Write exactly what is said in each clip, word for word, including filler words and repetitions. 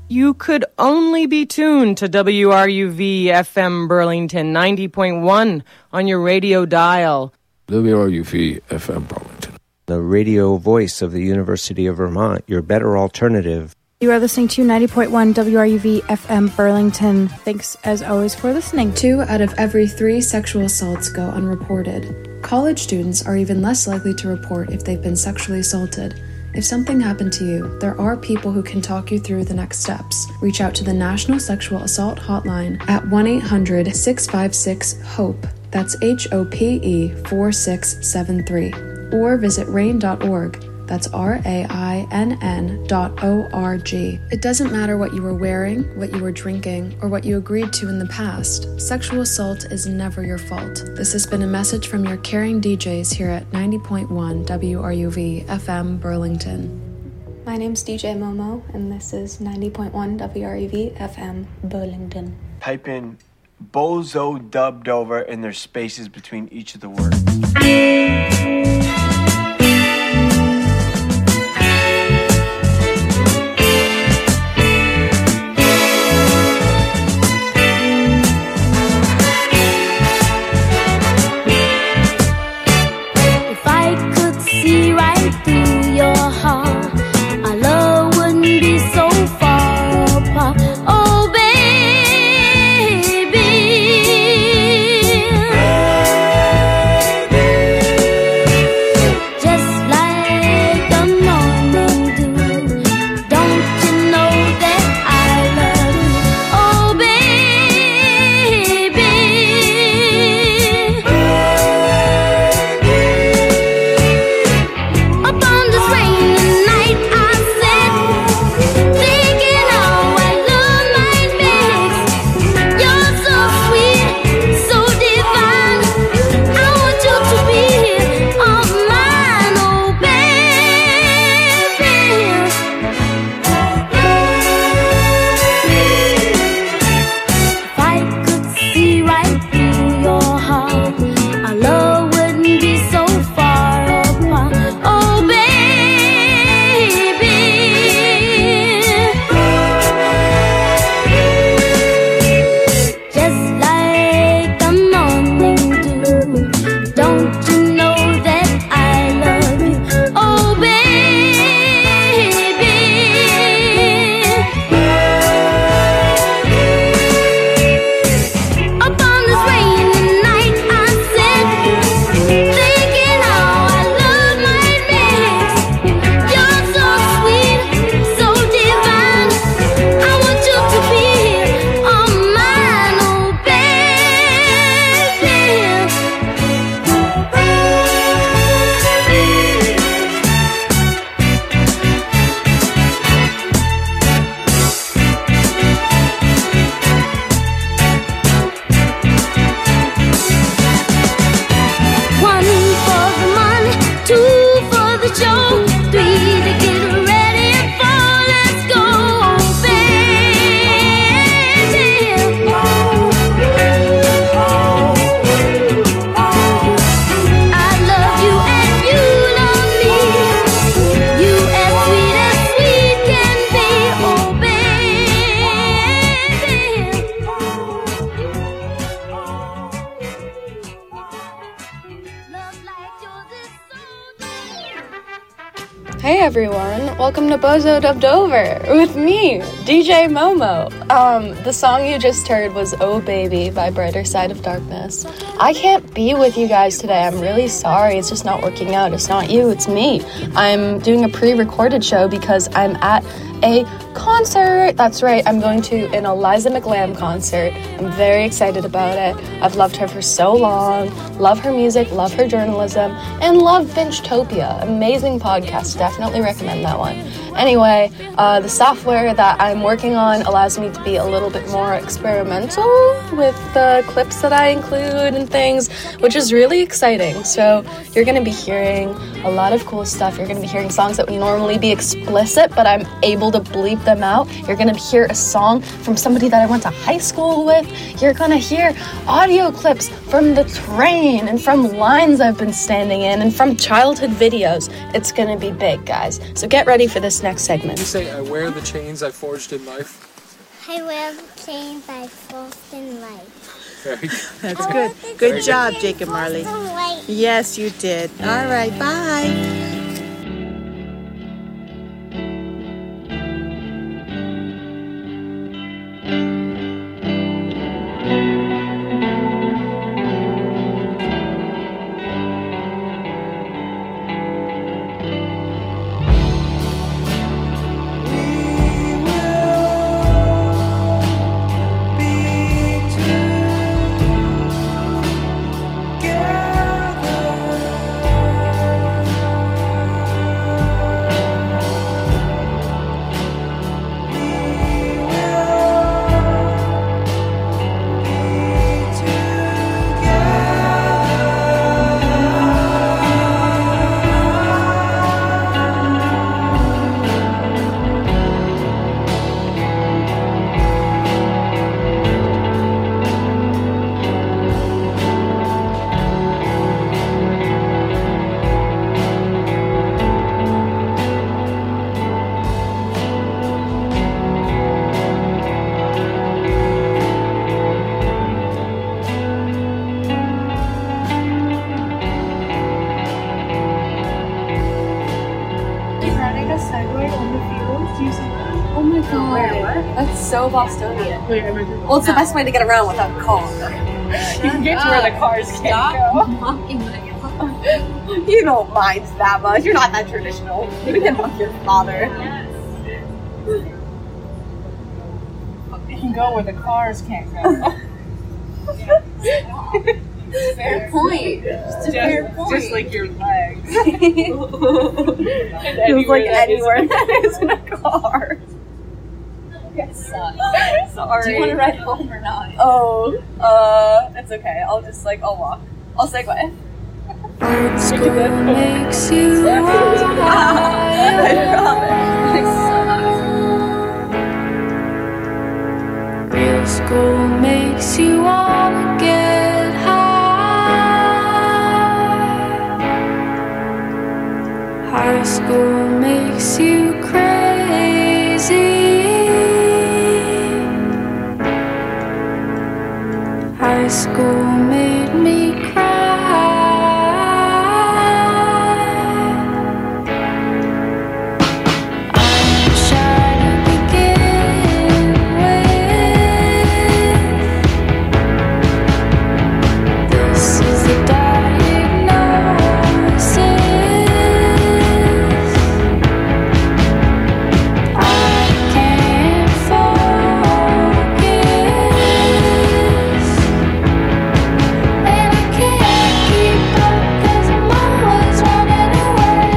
you could only be tuned to W R U V F M Burlington ninety point one on your radio dial. W R U V F M Burlington. The radio voice of the University of Vermont, your better alternative. You are listening to ninety point one W R U V F M Burlington. Thanks, as always, for listening. Two out of every three sexual assaults go unreported. College students are even less likely to report if they've been sexually assaulted. If something happened to you, there are people who can talk you through the next steps. Reach out to the National Sexual Assault Hotline at one eight hundred six five six HOPE. That's H O P E four six seven three. Or visit rain dot org. That's R A I N N dot O R G. It doesn't matter what you were wearing, what you were drinking, or what you agreed to in the past. Sexual assault is never your fault. This has been a message from your caring D Js here at ninety point one W R U V F M Burlington. My name's D J Momo, and this is ninety point one W R U V F M Burlington. Type in bozo dubbed over and there's spaces between each of the words. Hey everyone, welcome to Bozo Dubbed Over with me, D J Momo. Um, the song you just heard was Oh Baby by Brighter Side of Darkness. I can't be with you guys today, I'm really sorry, it's just not working out. It's not you, it's me. I'm doing a pre-recorded show because I'm at a concert. That's right, I'm going to an Eliza McLamb concert. I'm very excited about it. I've loved her for so long. Love her music, love her journalism, and love Finchtopia. Amazing podcast. Definitely recommend that one. Anyway, uh, the software that I'm working on allows me to be a little bit more experimental with the clips that I include and things, which is really exciting. So you're going to be hearing a lot of cool stuff. You're going to be hearing songs that would normally be explicit, but I'm able to bleep them out. You're going to hear a song from somebody that I went to high school with. You're going to hear audio clips from the train and from lines I've been standing in and from childhood videos. It's going to be big, guys. So get ready for this this next segment. You say, I wear the chains I forged in life. I wear the chains I forged in life. Very good. That's good. Good job, Jake and Marley. Yes, you did. All right, bye. So Bostonian. Well, it's the best way to get around without a car. You can get to where the cars can't go. You don't mind that much. You're not that traditional. You can fuck your father. You can go where the cars can't go. Fair point. Just a fair point. Just like your legs. Feels like anywhere that is in a car. Sorry. Do you want to ride home or not? Oh, uh, it's okay. I'll just like, I'll walk. I'll segue. School makes you I promise. Real school makes you wanna get high. High school makes you crazy. High school made me cry. I'm shy to begin with. This is the diagnosis. I can't focus. And I can't keep up 'cause I'm always running away.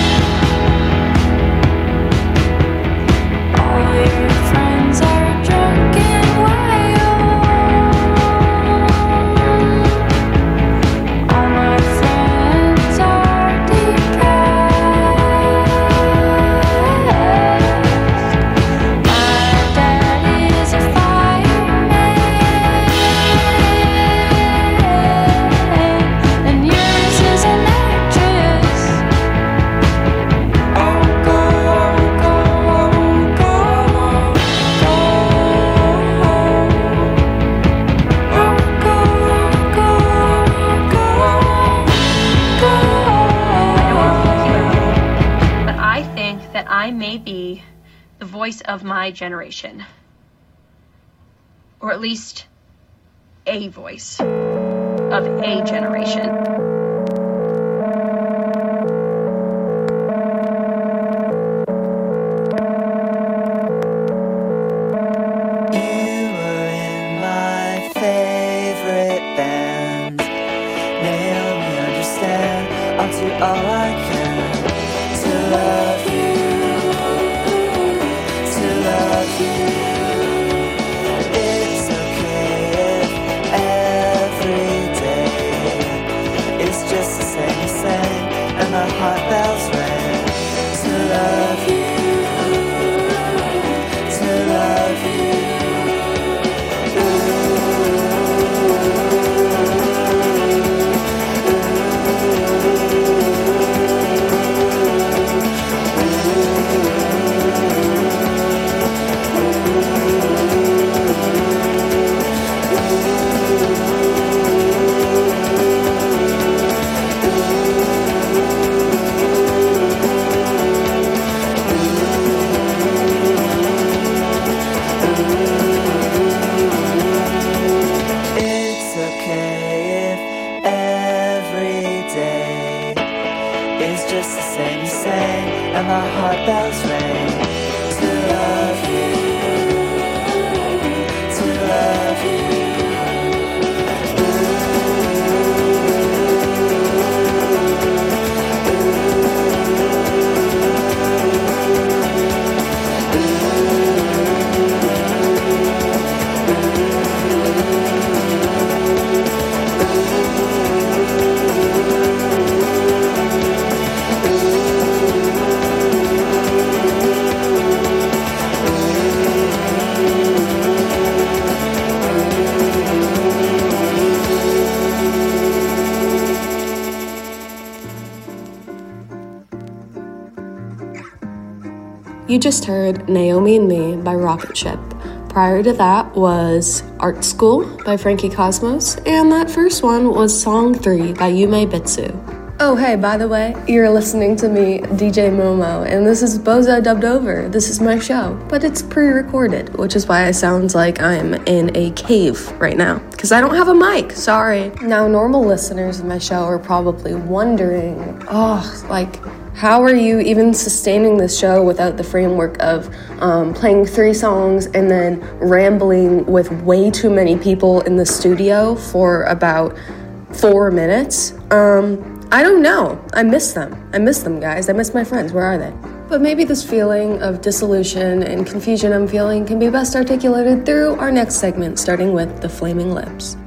All your friends are drunk and wild. All my friends are depressed. My dad is a fireman. And yours is an actress. Oh, go, go, go, go. Oh, go, go, go, But I think that I may be the voice of my generation. Or at least a voice of a generation. My favorite band. Nail me, understand. I'll do all I can to love you, to love you. It's okay if every day You just heard Naomi and Me by Rocket Ship. Prior to that was Art School by Frankie Cosmos, and that first one was Song three by Yume Bitsu. Oh, hey, by the way, you're listening to me, D J Momo, and this is Bozo Dubbed Over. This is my show, but it's pre-recorded, which is why I sound like I'm in a cave right now, because I don't have a mic, sorry. Now, normal listeners of my show are probably wondering, oh, like, how are you even sustaining this show without the framework of um, playing three songs and then rambling with way too many people in the studio for about four minutes? Um... I don't know. I miss them. I miss them, guys. I miss my friends. Where are they? But maybe this feeling of dissolution and confusion I'm feeling can be best articulated through our next segment, starting with the Flaming Lips.